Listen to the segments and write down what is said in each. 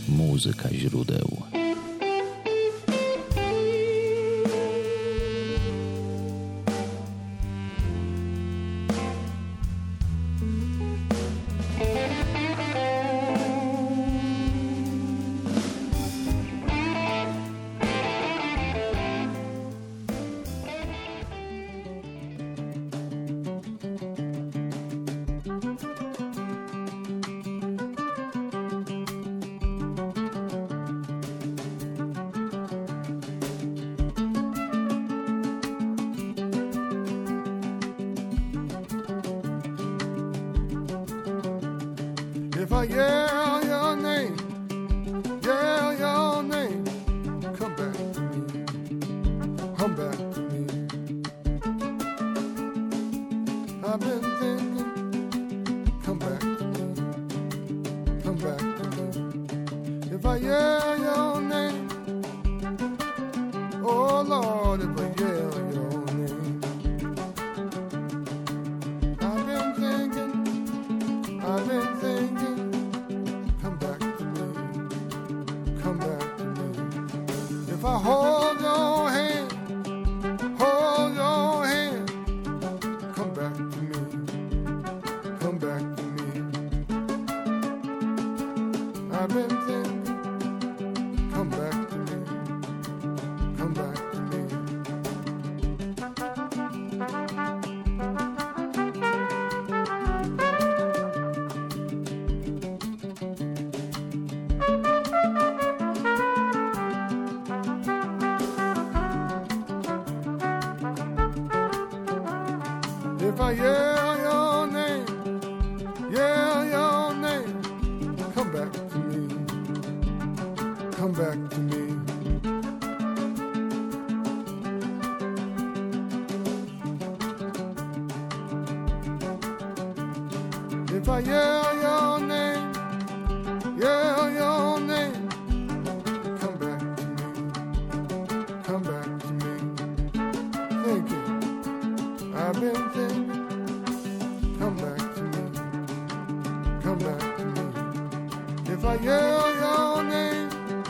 Muzyka źródeł. If I yell your name, come back to me, come back to me. I've been thinking, come back to me, come back to me. If I yell your name, oh Lord, if I yell your name, I've been thinking, come back to me, come back to me. If I hold your hand, come back to me, come back to me. I've been thinking, come back to me, come back to me. If I yell your name, come back to me, come back to me. If I yell your name, come back to me, come back to me. Thinking, I've been thinking, come back to me, come back to me. If I yell your name,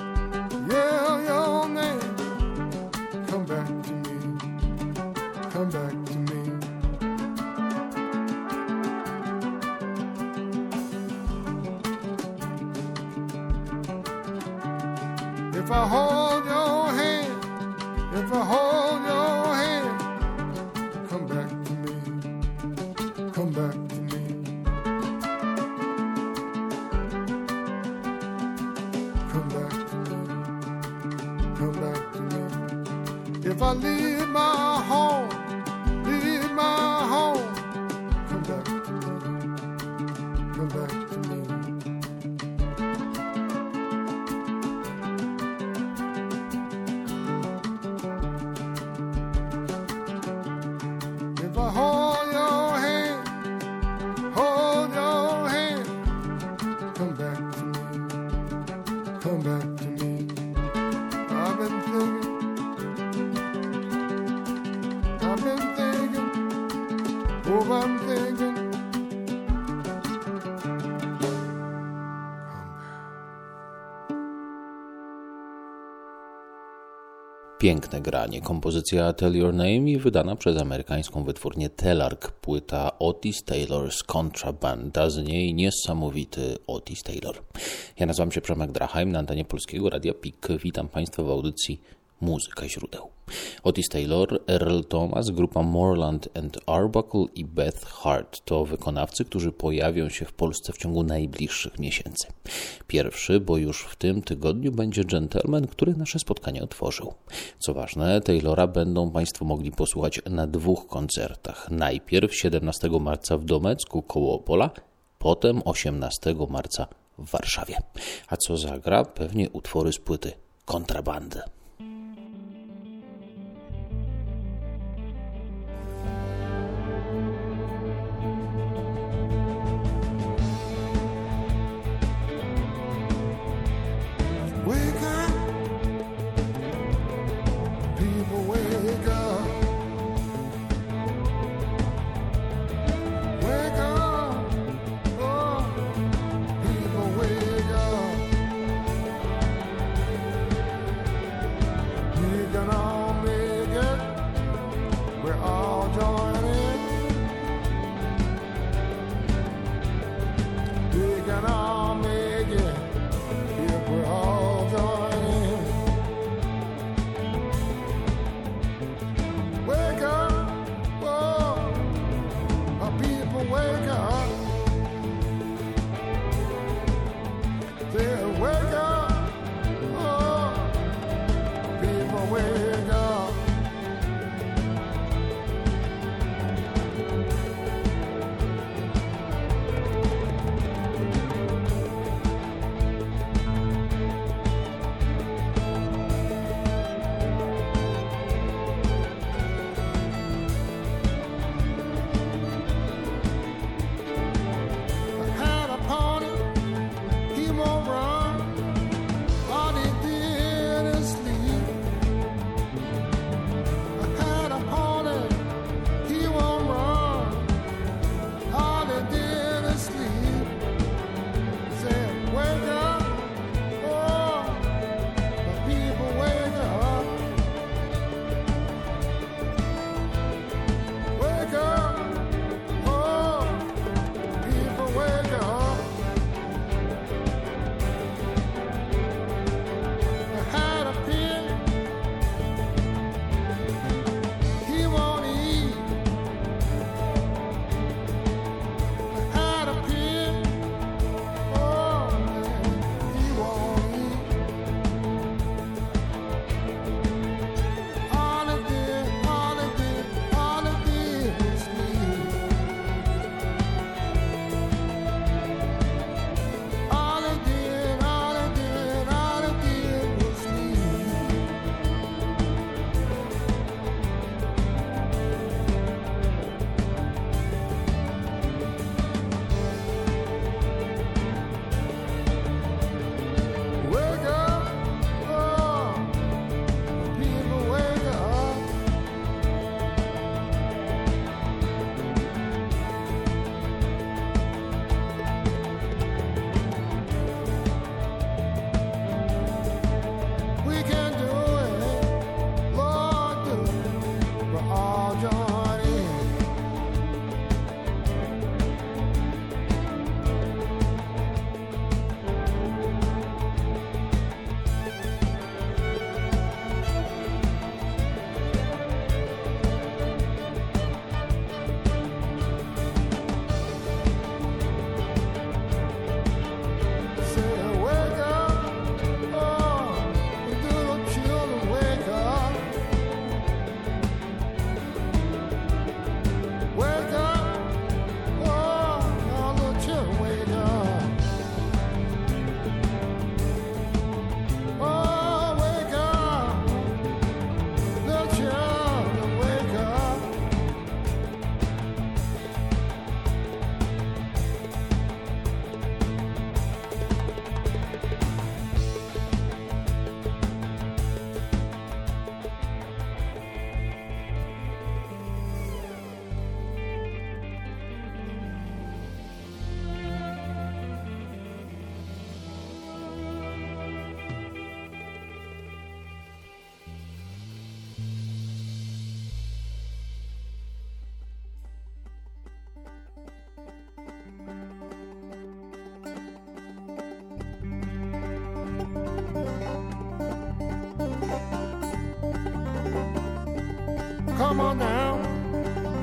come back to me, come back to me. If I hold your hand, come back to me, come back to me. Come back to me, come back to me. If I leave my home, come back to me, come back to me. If I hold your hand, come back to me, come back to me. I've been thinking, oh, I'm thinking. Piękne granie. Kompozycja Tell Your Name i wydana przez amerykańską wytwórnię Telarc. Płyta Otis Taylor's Contraband, a z niej niesamowity Otis Taylor. Ja nazywam się Przemek Drachheim, na antenie Polskiego Radia PIK. Witam Państwa w audycji Muzyka źródeł. Otis Taylor, Earl Thomas, grupa Moreland and Arbuckle i Beth Hart to wykonawcy, którzy pojawią się w Polsce w ciągu najbliższych miesięcy. Pierwszy, bo już w tym tygodniu będzie Gentleman, który nasze spotkanie otworzył. Co ważne, Taylora będą Państwo mogli posłuchać na 2 koncertach. Najpierw 17 marca w Domecku koło Opola, potem 18 marca w Warszawie. A co zagra? Pewnie utwory z płyty Kontrabandy. Wake up, oh, people wake up.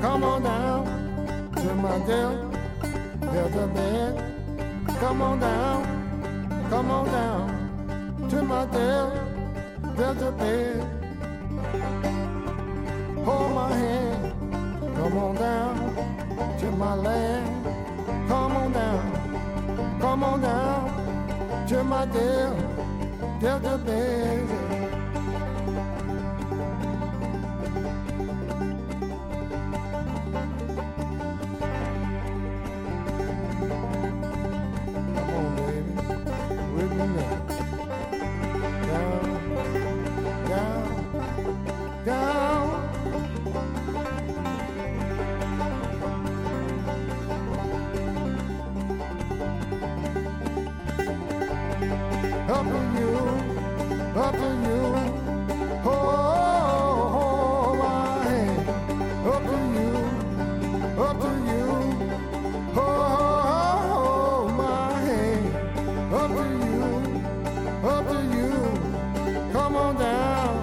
Come on down to my Delta bed. Come on down to my Delta bed. Hold my hand, come on down to my land. Come on down to my Delta bed. Up to you, hold my hand. Up to you, hold my hand. Up to you, come on down.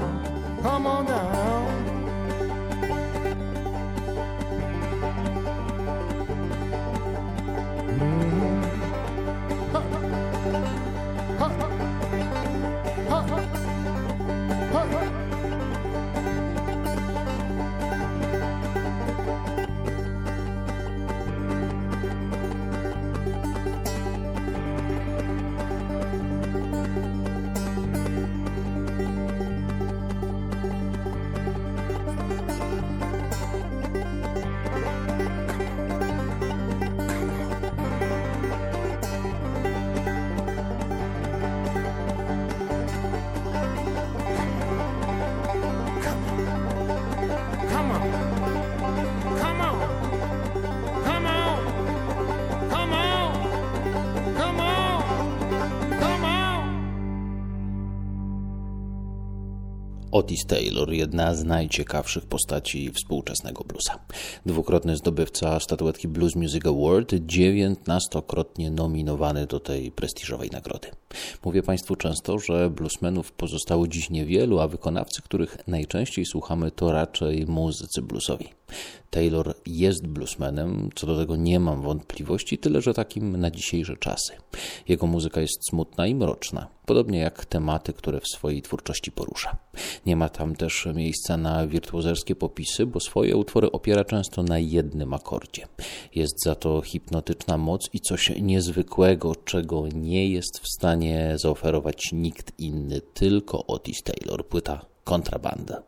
Otis Taylor, jedna z najciekawszych postaci współczesnego bluesa. Dwukrotny zdobywca statuetki Blues Music Award, 19-krotnie nominowany do tej prestiżowej nagrody. Mówię Państwu często, że bluesmenów pozostało dziś niewielu, a wykonawcy, których najczęściej słuchamy, to raczej muzycy bluesowi. Taylor jest bluesmanem, co do tego nie mam wątpliwości, tyle że takim na dzisiejsze czasy. Jego muzyka jest smutna i mroczna, podobnie jak tematy, które w swojej twórczości porusza. Nie ma tam też miejsca na wirtuozerskie popisy, bo swoje utwory opiera często na jednym akordzie. Jest za to hipnotyczna moc i coś niezwykłego, czego nie jest w stanie zaoferować nikt inny, tylko Otis Taylor, płyta Kontrabanda.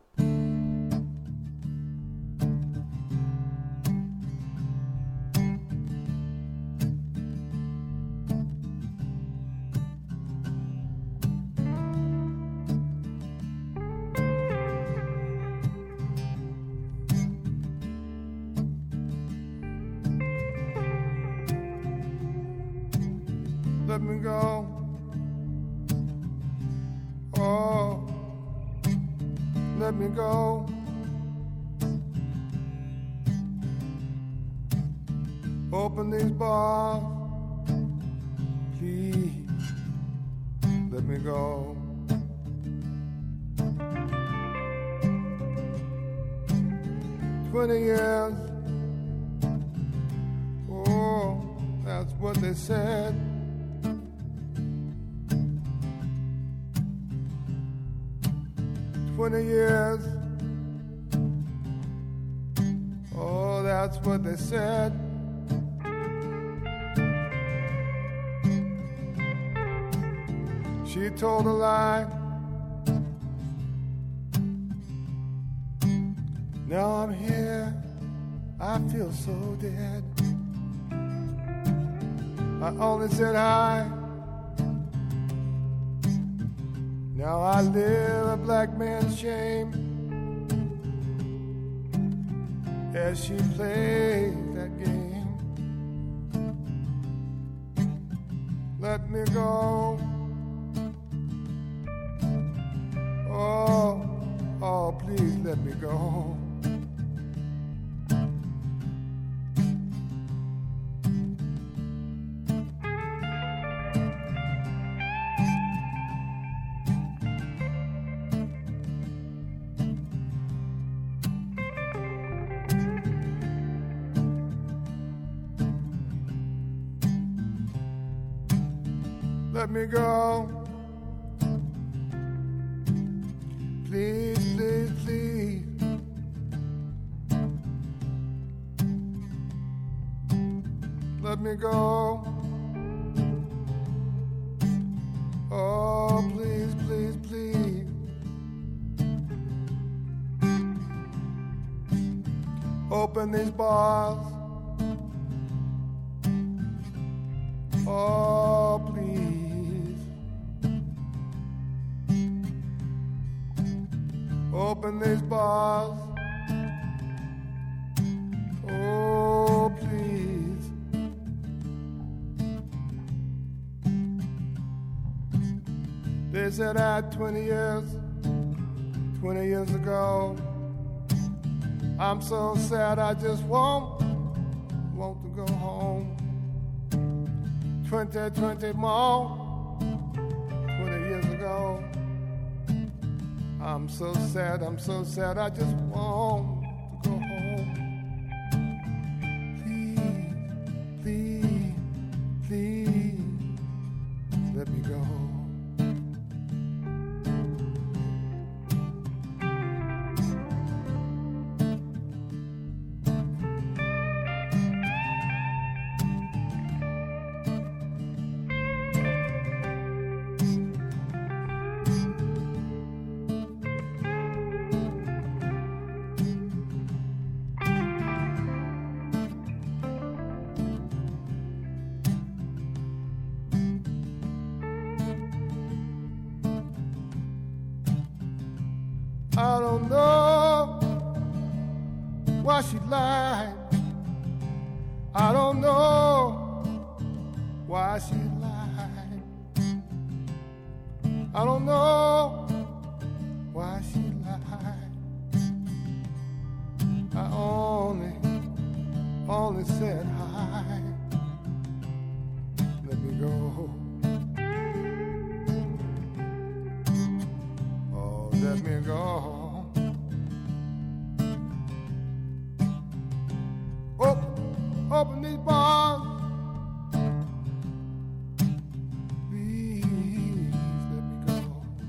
Let me go. Oh, let me go. Open these bars, please. Let me go. 20 years. Oh, that's what they said. 20 years. Oh, that's what they said. She told a lie. Now I'm here. I feel so dead. I only said hi. Now I live a black man's shame as she plays that game. Let me go. Oh, please let me go. let me go. Please, please, please. Let me go. Oh, please, please, please. Open these bars. Oh, please. Open these bars. Oh, please. They said I had 20 years ago. I'm so sad I just want to go home. 20 more, 20 years ago. I'm so sad I just want to go home. Please, please, please, let me go. I don't know why she lied. I don't know why she lied. I don't know why she lied. I only said hi. Let me go. Oh, let me go. Open these bars. Please let me go.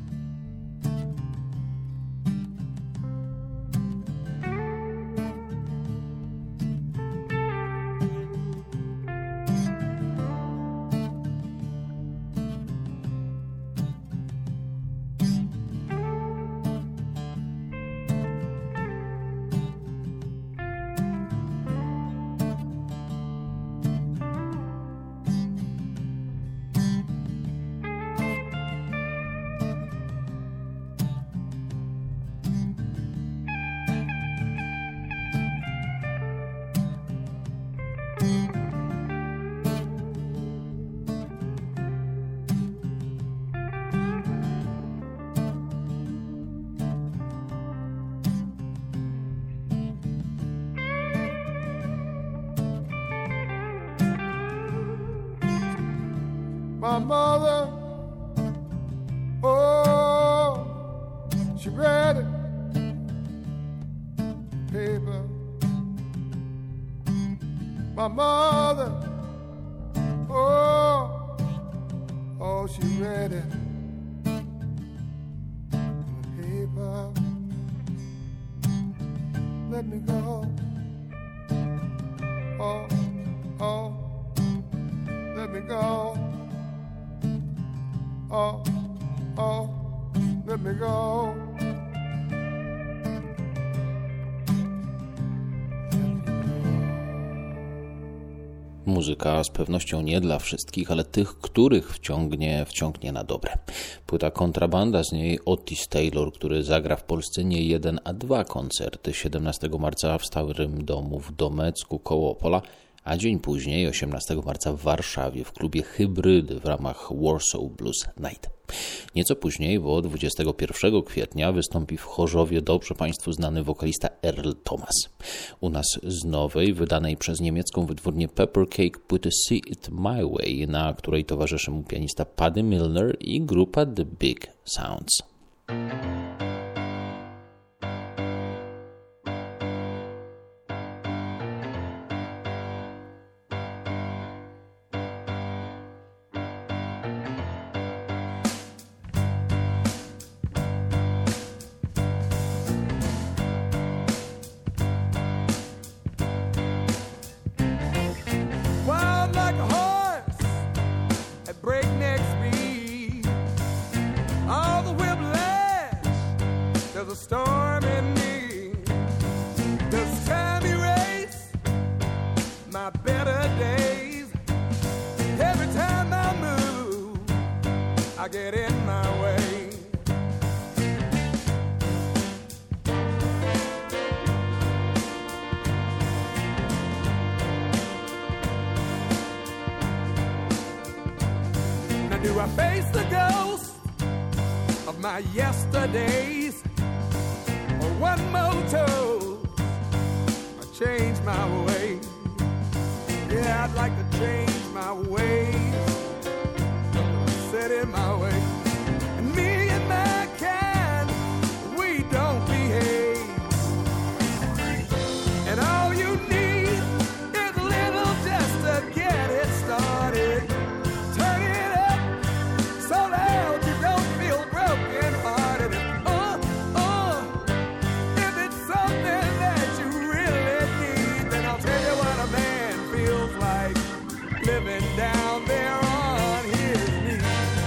My mother, oh, she read it, paper. My mother, oh, she read it in the paper. Let me go, oh, let me go. Oh, let me go. Muzyka z pewnością nie dla wszystkich, ale tych, których wciągnie na dobre. Płyta Kontrabanda, z niej Otis Taylor, który zagra w Polsce nie jeden, a dwa koncerty. 17 marca w Starym Domu w Domecku koło Opola, a dzień później, 18 marca w Warszawie w klubie Hybrydy w ramach Warsaw Blues Night. Nieco później, bo 21 kwietnia wystąpi w Chorzowie dobrze Państwu znany wokalista Earl Thomas. U nas z nowej, wydanej przez niemiecką wytwórnię Pepper Cake płyty See It My Way, na której towarzyszy mu pianista Paddy Milner i grupa The Big Sounds. breakneck speed. All the whiplash, there's a storm in me. Does time erase my better days? Every time I move, I get in my way. Now do I face the ghost of my yesterdays, or one more toast, I change my way? Yeah, I'd like to change my ways, set in my way. And me and my kind, we don't behave. And all you need is a little just to get it started. Turn it up so loud you don't feel broken hearted. If it's something that you really need, then I'll tell you what a man feels like living down there on his knees.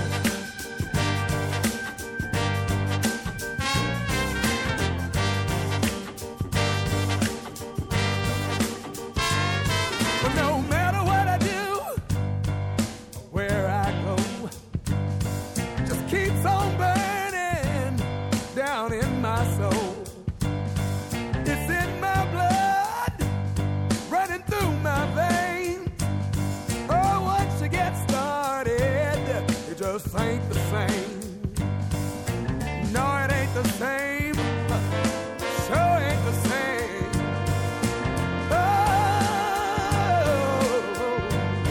But no matter what I do, where I go, just keeps on burning down in my soul. It's in my blood, running through my veins. Oh, once you get started, it just ain't the same. No, it ain't the same. Sure ain't the same. Oh,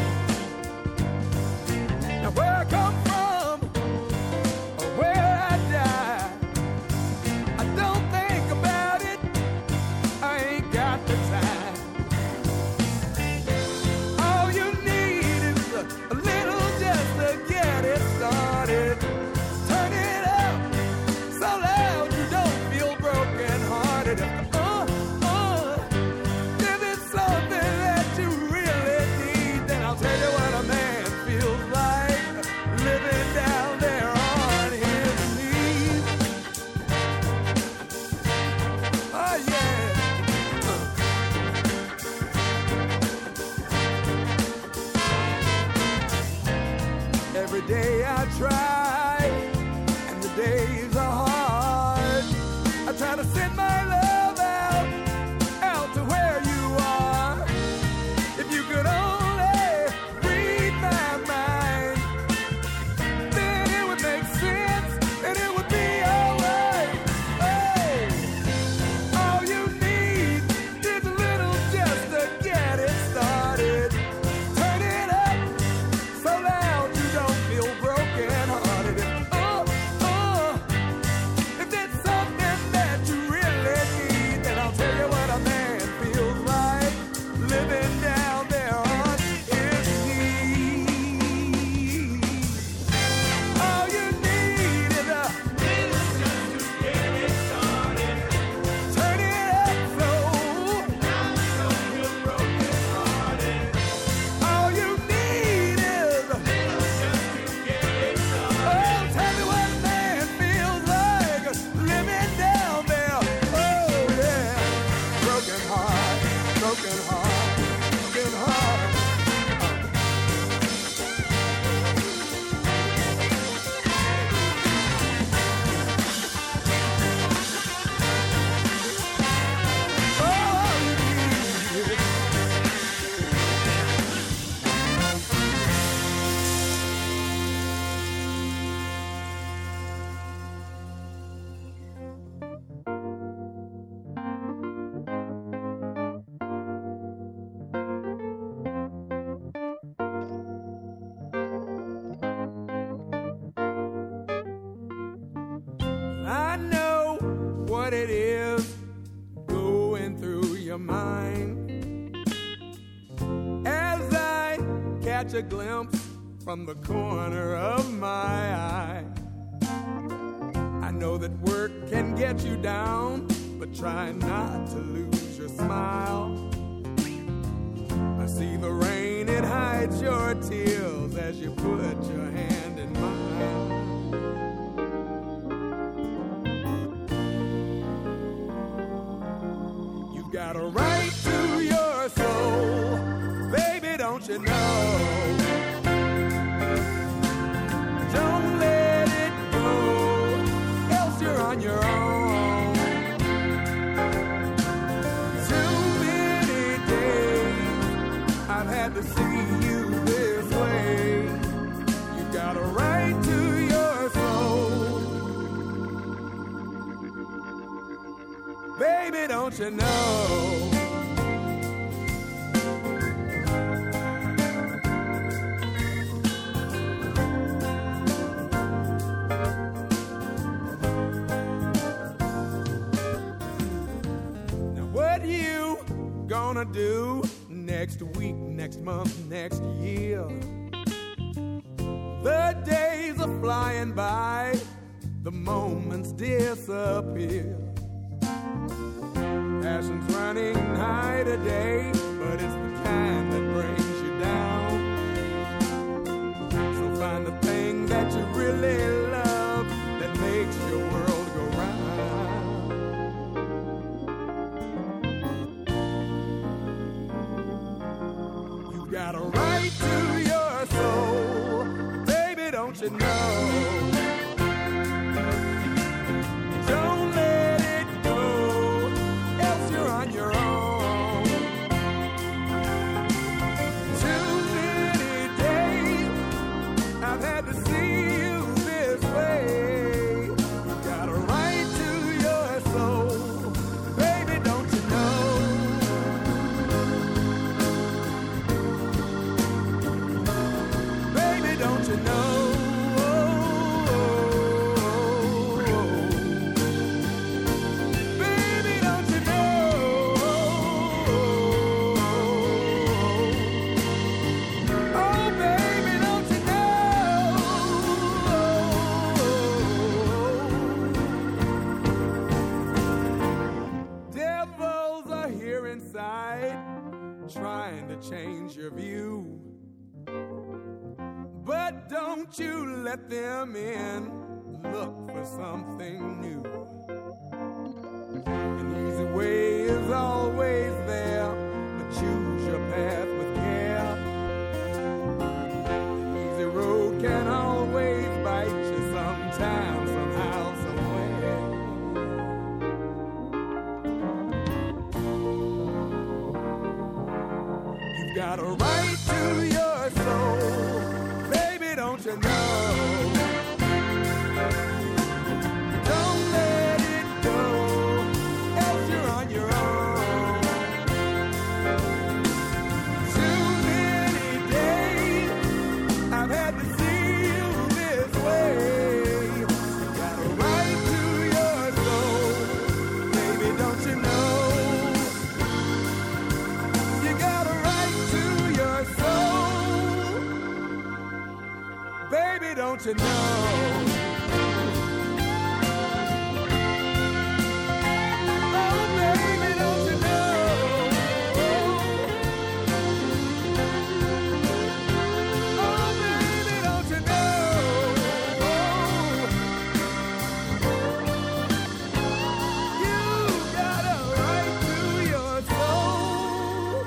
now where I come from, or where I die, I don't think about it. I ain't got the time. All you need is a little just to get it started. Turn it up so loud you don't feel broken hearted. If it's something that you really need, then I'll tell you what a man feels like living down there on his knees. Oh yeah. Every day I try, and the days are hard. I try to send my love out to where you are. If you could only read my mind, then it would make sense, and it would be alright. Oh, all you need is a little just to get it started. Turn it up so loud you don't feel broken hearted. If it's something that you really need, then I'll tell you what a man feels like living down there on his knees. All you need is a little just to get it started. Turn it up slow, now you don't feel broken hearted. All you need is a little just to get it started. Oh, tell me what a man feels like living down there. Oh yeah, broken heart, broken heart, broken heart. All you need is I know what it is going through your mind as I catch a glimpse from the corner of my eye. I know that work can get you down, but try not to lose your smile. I see the rain pain, it hides your tears as you put your hand in mine. You've got a right to your soul, baby, don't you know? Don't let it go, else you're on your own. Too many days I've had to see you this way. You got a right to your soul, baby, don't you know? Gonna do next week, next month, next year? The days are flying by, the moments disappear. Passion's running high today, but it's the kind that brings you down. So find the thing that you really love that makes your world go round. Got a right to your soul, baby, don't you know? Don't let it go, else you're on your own. Too many days I've had to see you this way. You got a right to your soul, baby, don't you know? Don't you know? Baby, don't you know? Oh, baby, don't you know? Devils are here inside, trying to change your view. But don't you let them in, look for something new. An easy way is always there, but choose your path with care. An easy road can always bite you sometime, somehow, somewhere. You've got a right to your soul, don't you know? Don't let it go, else you're on your own. Too many days I've had to see you this way. You got a right to your soul, baby, don't you know? You got a right to your soul, baby, don't you know? Oh, baby, don't you know? Oh, baby, don't you know? You got a right to your soul.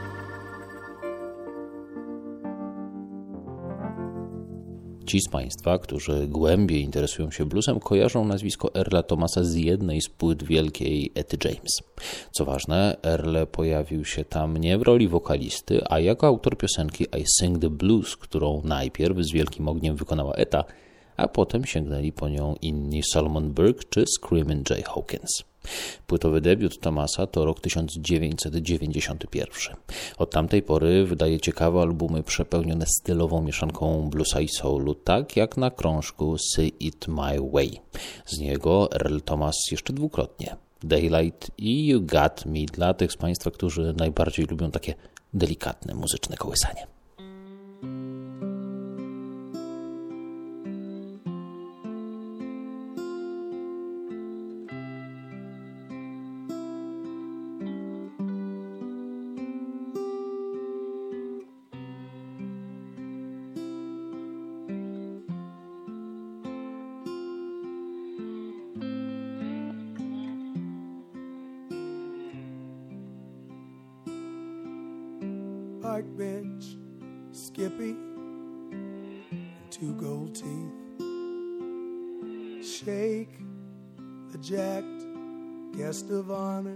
Ci z Państwa, którzy głębiej interesują się bluesem, kojarzą nazwisko Earla Thomasa z jednej z płyt wielkiej Etty James. Co ważne, Earl pojawił się tam nie w roli wokalisty, a jako autor piosenki I Sing the Blues, którą najpierw z wielkim ogniem wykonała Etta, a potem sięgnęli po nią inni Solomon Burke czy Screamin' Jay Hawkins. Płytowy debiut Thomasa to rok 1991. Od tamtej pory wydaje ciekawe albumy przepełnione stylową mieszanką bluesa i soulu, tak jak na krążku Say It My Way. Z niego Earl Thomas jeszcze dwukrotnie. Daylight i You Got Me dla tych z Państwa, którzy najbardziej lubią takie delikatne muzyczne kołysanie. park bench, Skippy and two gold teeth. Shake, the jacked guest of honor.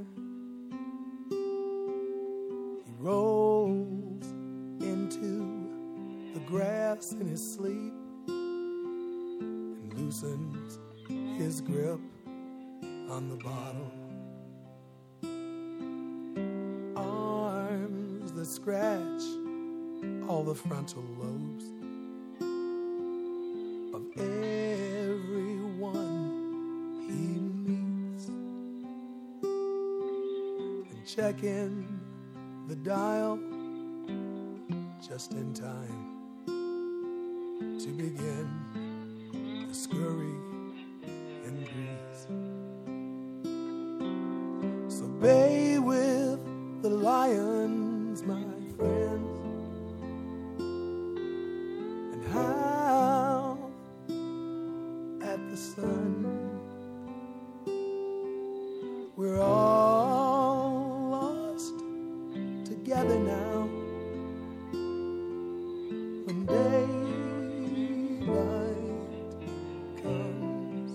He rolls into the grass in his sleep and loosens his grip on the bottle. Arms that scratch all the frontal lobes of everyone he meets, and checking the dial just in time to begin the scurry and grease. So bay with the lions, my friends, and howl at the sun. We're all lost together now when daylight comes.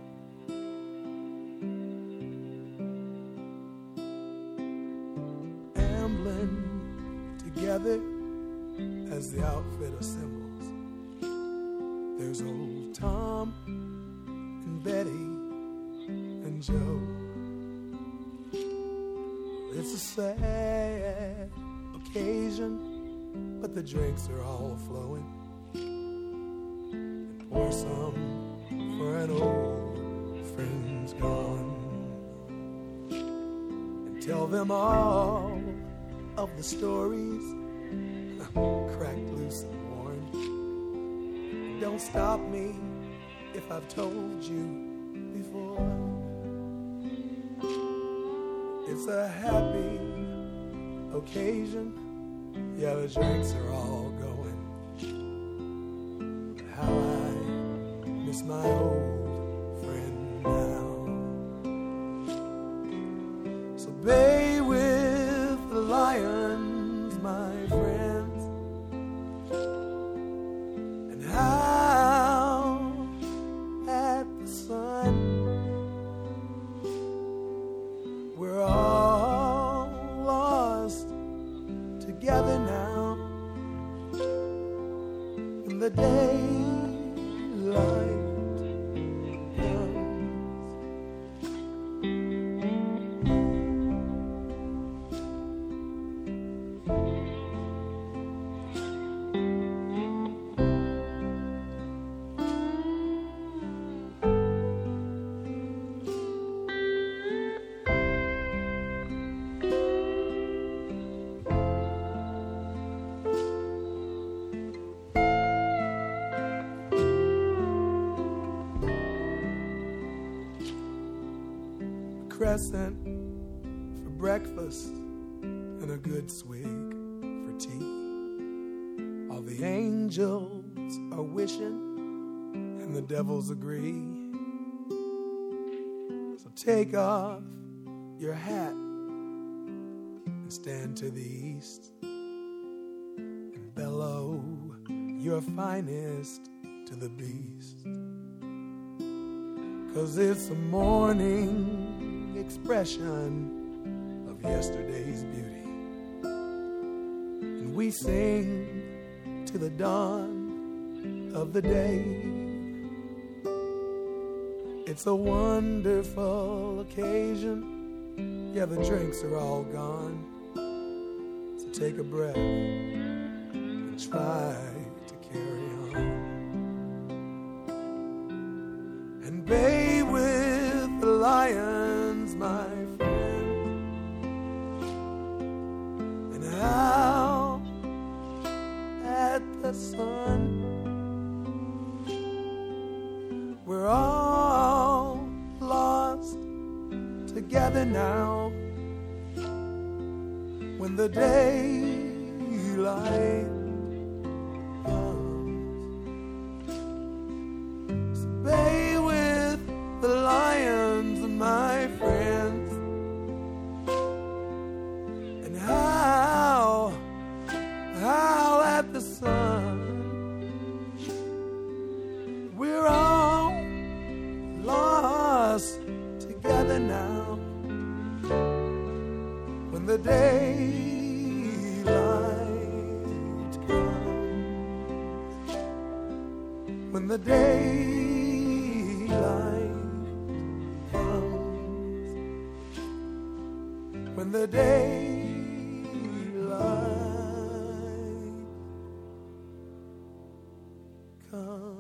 Ambling together as the outfit assembles, there's old Tom and Betty and Joe. It's a sad occasion, but the drinks are all flowing. And pour some for an old friend's gone, and tell them all of the stories cracked loose and worn. And don't stop me if I've told you before. It's a happy occasion. Yeah, the drinks are all going. But how I miss my old friend now. So bay with the lions, my friends, and howl at the sun. We're all lost together now in the daylight comes. Crescent for breakfast and a good swig for tea. All the angels are wishing and the devils agree. So take off your hat and stand to the east and bellow your finest to the beast. 'Cause it's a morning expression of yesterday's beauty, and we sing to the dawn of the day. It's a wonderful occasion. Yeah, the drinks are all gone, so take a breath and try to carry on. And bay with the lions, my friend, and howl at the sun. We're all lost together now when the daylight comes. So bay with the lions, my friends, and howl daylight comes, when the daylight comes, when the daylight comes.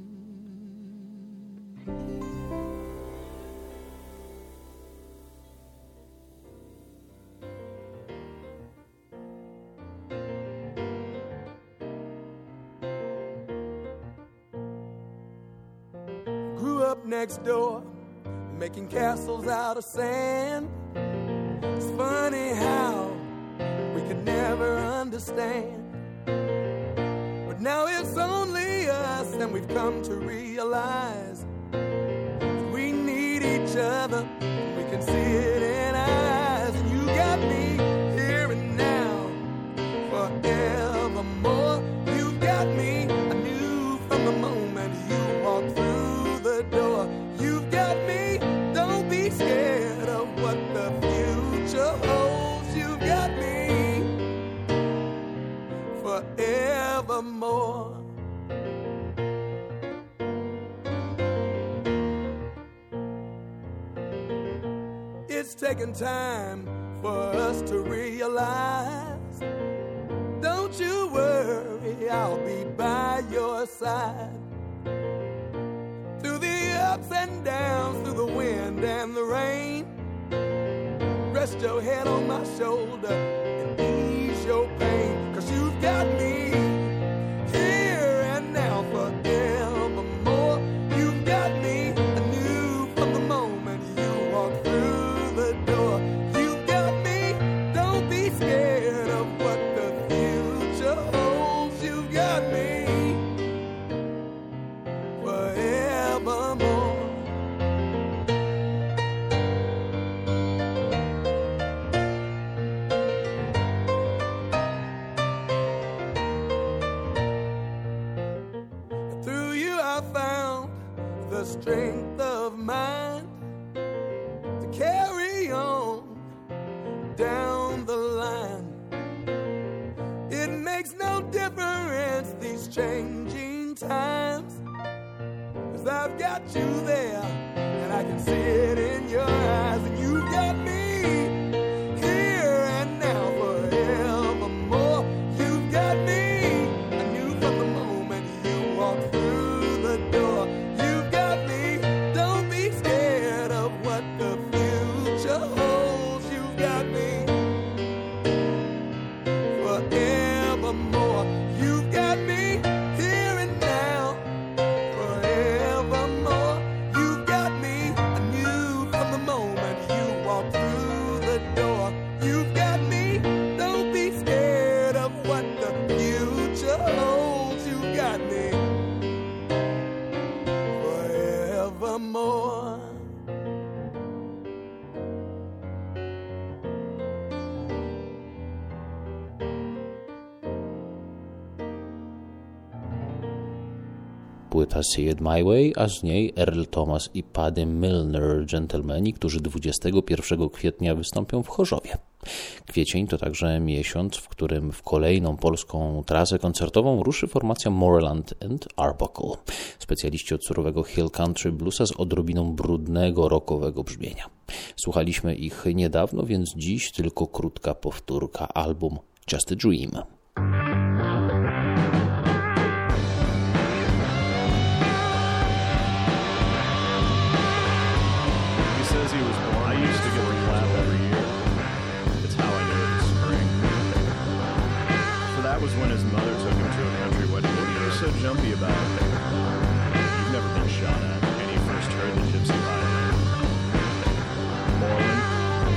Grew up next door, making castles out of sand. It's funny how we could never understand, but now it's only us, and we've come to realize that we need each other. We can see it in our eyes, and you got me here and now, forevermore. You got me, I knew from the moment you walked through the door. You've got me, don't be scared of what the future holds. You've got me, forevermore. It's taken time for us to realize. Don't you worry, I'll be by your side. Through the ups and downs, through the wind and the rain. Rest your head on my shoulder and ease your pain, 'cause you've got me here and now, forevermore. You've got me, I knew from the moment you walked through the door. You've got me, don't be scared of what the future holds. You've got me, forevermore. Through you I found the strength of mind to carry on down the line. It makes no difference these changing times, 'cause I've got you there, and I can see it in your eyes. And you've got me here and now, forevermore. You've got me, I knew from the moment you walked through the door. You've got me, don't be scared of what the future holds. You've got me, forevermore. You've got me here and now, forevermore. You've got me, I knew from the moment you walked through the door. You've got me, don't be scared of what the future holds. You've got me, forevermore. Płyta See It My Way, a z niej Earl Thomas i Paddy Milner, dżentelmeni, którzy 21 kwietnia wystąpią w Chorzowie. Kwiecień to także miesiąc, w którym w kolejną polską trasę koncertową ruszy formacja Moreland and Arbuckle, specjaliści od surowego hill country bluesa z odrobiną brudnego rockowego brzmienia. Słuchaliśmy ich niedawno, więc dziś tylko krótka powtórka, album Just a Dream. When his mother took him to a country wedding, what are you so jumpy about? You've never been shot at, and you first heard the gypsy violin. Moreland,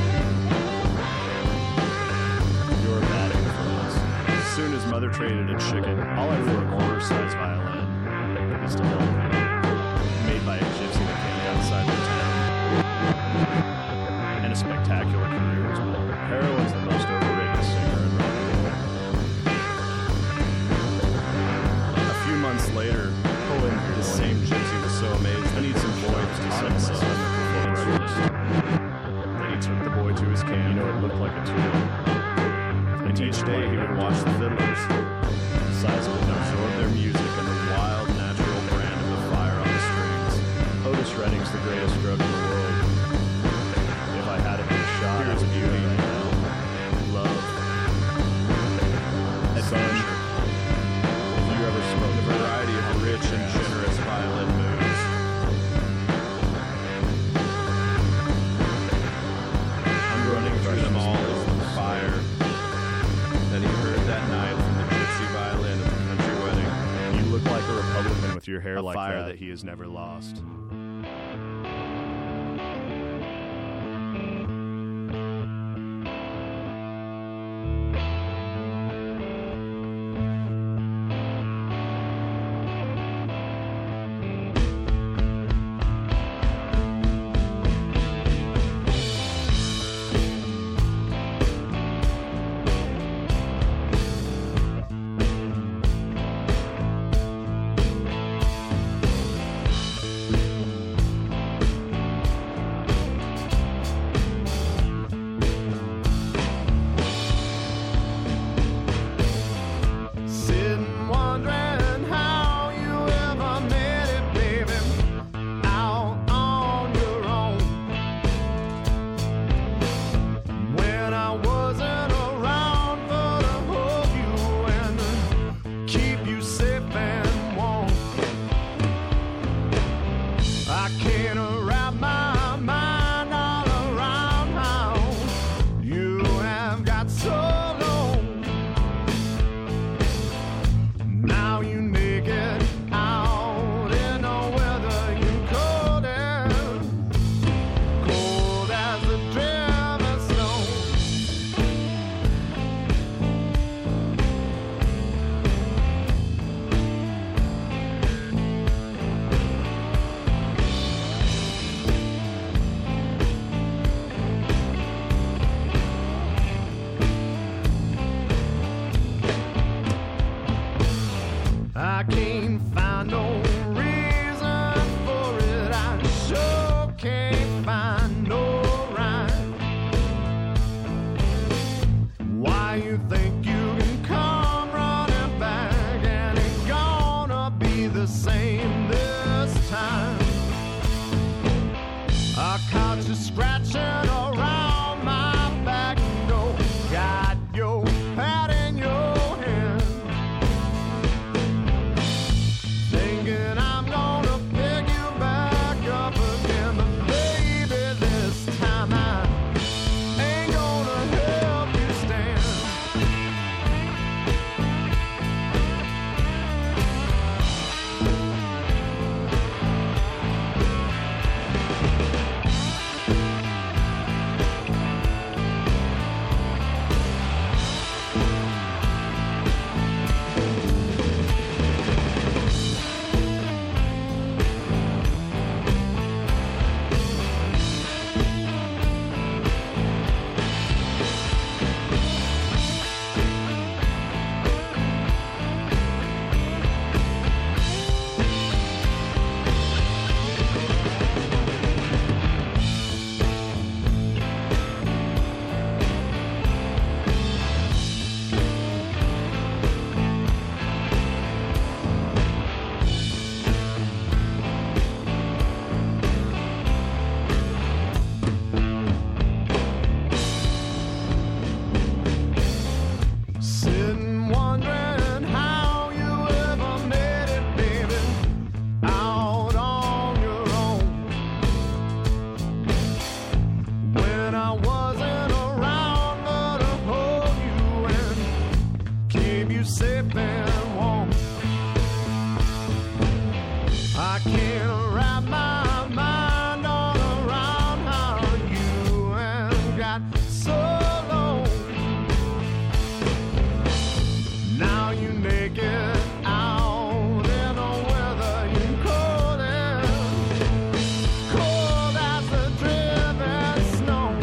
you're a bad influence. Soon his mother traded a chicken, all I for a quarter-size violin. It's still made by a gypsy that came outside their town. And a spectacular career as well. Heroin's the most overrated singer in rock and roll. Months later, Owen, the same gypsy, was so amazed. I need some boys to send myself the records. Then he took the boy to his camp. You know, it looked like a tool. size of it and absorb their music and the wild, natural brand of the fire on the strings. Otis Redding's the greatest drug in the world. If I had it in a shot, here's beauty right now. Love. Adventure. If you ever smoked a variety of rich and generous violin moves. I'm running through them all as the fire that he heard that night from the gypsy violin at the country wedding. You look like a Republican with your hair like fire that he has never lost. I can't find no reason for it. I sure can't find no rhyme. Why you think you can come running back and it's gonna be the same this time? I caught you scratching around my back. No, got your hat in your hand, thinking I'm gonna pick you back up again. But baby, this time I ain't gonna help you stand. Sitting wondering how you ever made it, baby, out on your own. When I wasn't around but to hold you and keep you safe and warm. I can't wrap my mind all around how you and got so long. Now you naked out in the weather you cold as the driven snow.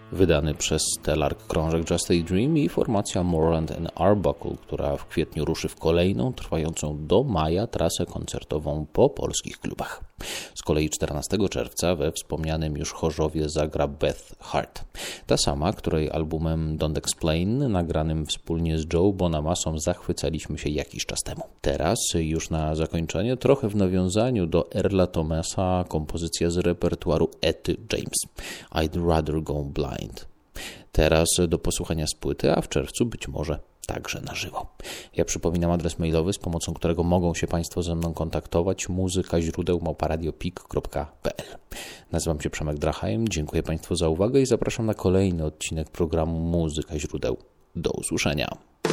wydany przez Telarc krążek Just a Dream i formacja Moreland & Arbuckle, która w kwietniu ruszy w kolejną, trwającą do maja trasę koncertową po polskich klubach. Z kolei 14 czerwca we wspomnianym już Chorzowie zagra Beth Hart. Ta sama, której albumem Don't Explain, nagranym wspólnie z Joe Bonamassą, zachwycaliśmy się jakiś czas temu. Teraz, już na zakończenie, trochę w nawiązaniu do Earla Thomasa, kompozycja z repertuaru Etty James. I'd Rather Go Blind. Teraz do posłuchania z płyty, a w czerwcu być może także na żywo. Ja przypominam adres mailowy, z pomocą którego mogą się Państwo ze mną kontaktować: muzykaźródeł@radiopik.pl. Nazywam się Przemek Drachajem, dziękuję Państwu za uwagę i zapraszam na kolejny odcinek programu Muzyka Źródeł. Do usłyszenia.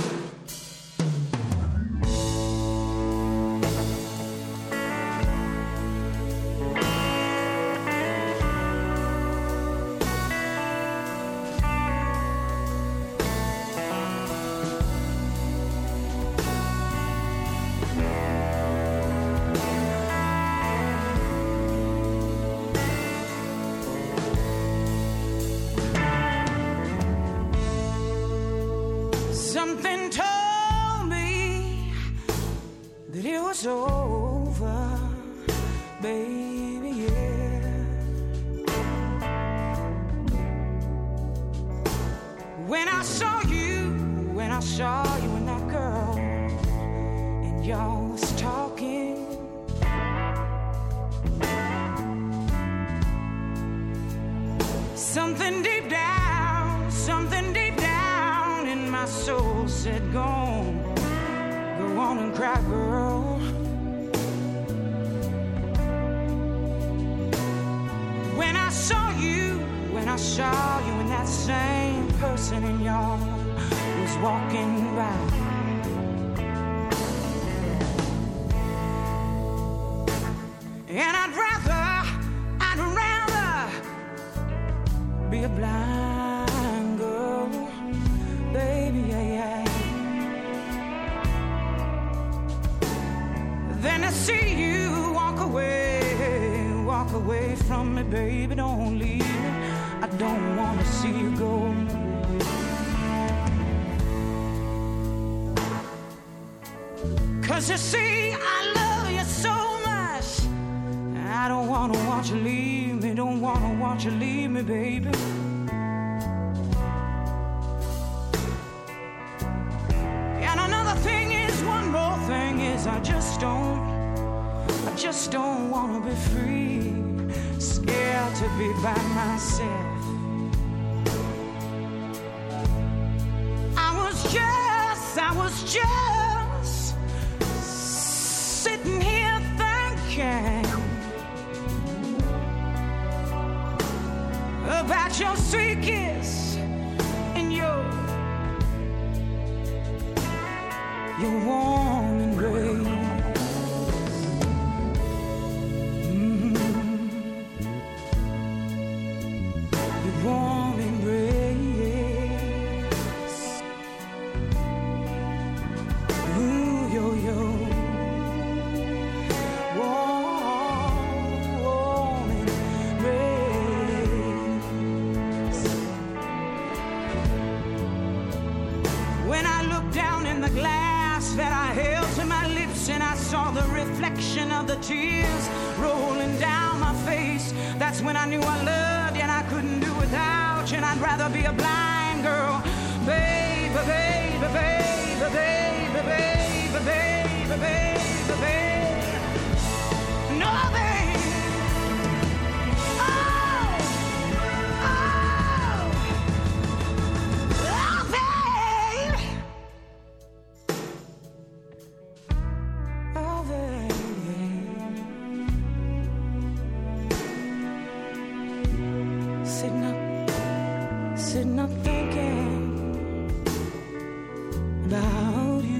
Something told me that it was over, baby, yeah. When I saw you and that girl, and y'all was talking, something deep down in my soul said, go on and cry, girl. When I saw you and that same person in y'all was walking by, and I'd rather be a blind girl, baby, yeah. Then I see you walk away from me, baby, don't leave me. I don't wanna see you go. Cause you see, I love you so much, I don't wanna watch you leave me, don't wanna watch you leave me, baby. And another thing is, one more thing is, I just don't wanna be free, scared to be by myself. I was just sitting here thinking about your sweet kiss and your warm embrace. Your warm embrace. Ooh, yo. Warm embrace. When I looked down in the glass that I held to my lips, and I saw the reflection of the tears rolling down my face, that's when I knew I loved you and I couldn't do without you, and I'd rather be a blind girl, baby, baby, baby, baby, baby, baby, baby, baby. No, baby. Oh, baby. Oh, baby. Sitting up thinking about you.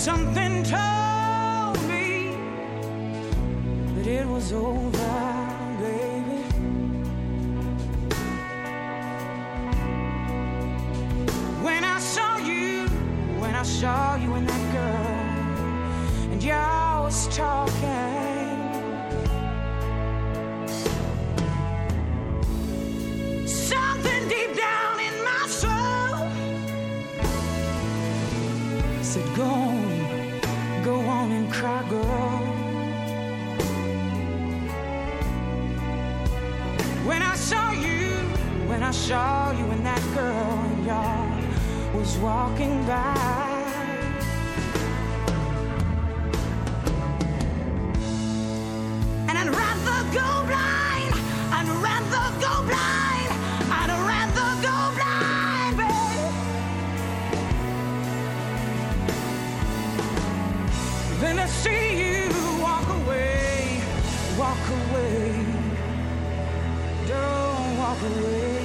Something told me that it was over, baby. When I saw you and that girl, and y'all was talking. Something deep down in my soul said, go on and cry, girl. When I saw you and that girl, and y'all was walking by. And I'd rather go blind, I'd rather go blind, I'd rather go blind, babe, than to see you walk away, don't walk away.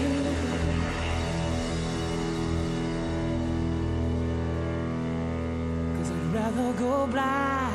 I'd rather go blind.